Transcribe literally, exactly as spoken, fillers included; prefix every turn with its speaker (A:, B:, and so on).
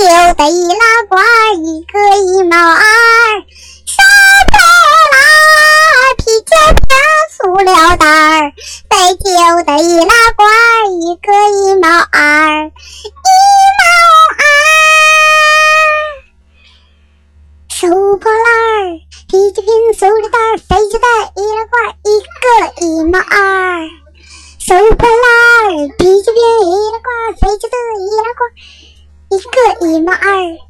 A: 的易拉罐，一个一毛二。烧杯啦，啤酒瓶，塑料袋儿。白酒的易拉罐，一个一毛二，一毛二。收破烂儿，啤酒瓶，塑料袋儿。废酒的易拉罐，一个一毛二。收破烂儿，啤酒瓶，易拉罐，废酒的易拉罐，一个一毛二。